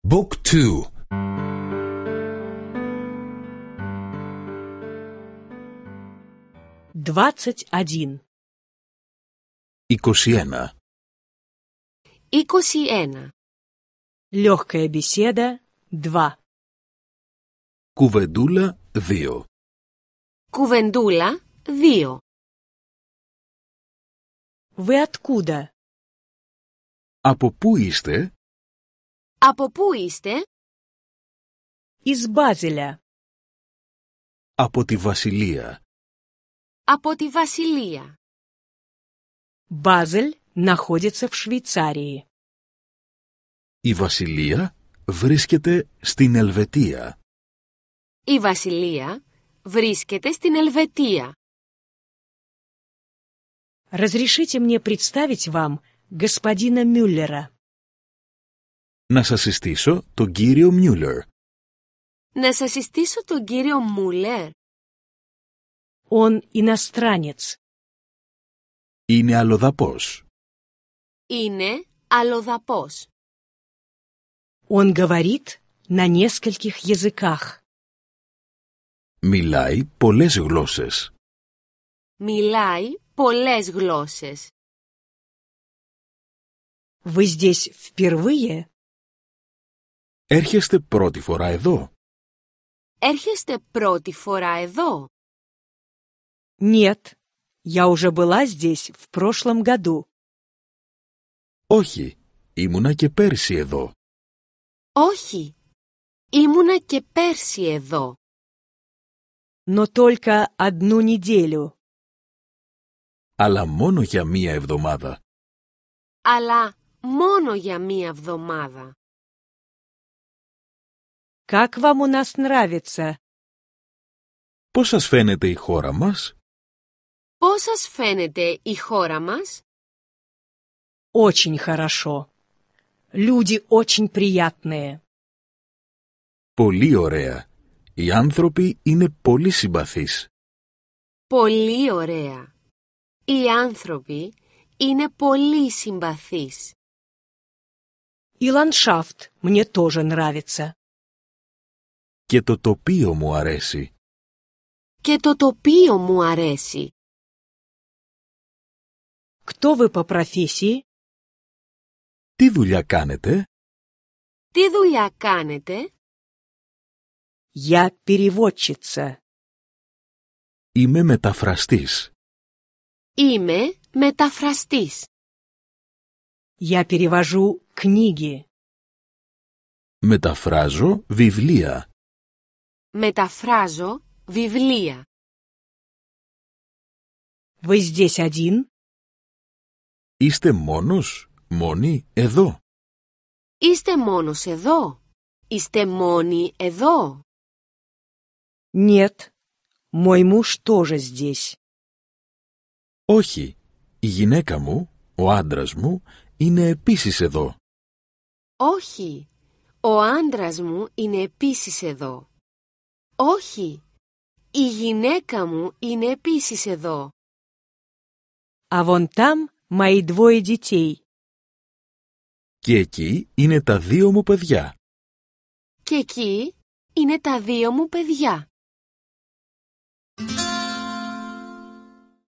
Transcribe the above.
Book 2. 21. 21. 21. Легкая беседа 2. Κουβεντούλα 2. Κουβεντούλα 2. Вы откуда? Από πού είστε? Από πού είστε? Из Базеля. Από τη Βασιλεία. Από τη Βασιλεία. Базель находится в Швейцарии. Η Βασιλεία βρίσκεται στην Ελβετία. Η Βασιλεία βρίσκεται στην Ελβετία. Разрешите мне представить вам господина Мюллера. Να σας συστήσω τον κύριο Μιούλερ. Να σας συστήσω τον κύριο Μούλερ. Он иностранец. Είναι αλλοδαπός. Είναι αλλοδαπός. Он говорит на нескольких языках. Μιλάει πολλές γλώσσες. Μιλάει πολλές γλώσσες. Вы здесь впервые? Έρχεστε πρώτη φορά εδώ? Έρχεστε πρώτη φορά εδώ? Нет, я уже была здесь в прошлом году. Όχι, ήμουνα και πέρσι εδώ. Όχι, ήμουνα και πέρσι εδώ. Но только одну неделю. Αλλά μόνο για μία εβδομάδα. Αλλά μόνο για μία εβδομάδα. Как вам у нас нравится? Πώς σας φαίνεται η χώρα μας? Πώς σας φαίνεται η χώρα μας? Очень хорошо. Люди очень приятные. Πολύ ωραία. Οι άνθρωποι είναι πολύ συμπαθείς. Πολύ ωραία. Οι άνθρωποι είναι πολύ συμπαθείς. И ландшафт мне тоже нравится. Και το τοπίο μου αρέσει. Και το τοπίο μου αρέσει. Кто вы по профессии? Τι δουλειά κάνετε? Τι δουλειά κάνετε? Я переводчица. Είμαι μεταφραστής. Είμαι μεταφραστής. Я перевожу книги. Μεταφράζω βιβλία. Μεταφράζω βιβλία. Вы здесь один? Είστε μόνοι εδώ? Είστε μόνος εδώ? Είστε μόνοι εδώ? Нет, мой муж тоже здесь. Όχι, η γυναίκα μου, ο άντρας μου, είναι επίσης εδώ. Όχι, ο άντρας μου είναι επίσης εδώ. Όχι, η γυναίκα μου είναι επίσης εδώ. А вон там мои двое детей. Και εκεί είναι τα δύο μου παιδιά. Και εκεί είναι τα δύο μου παιδιά.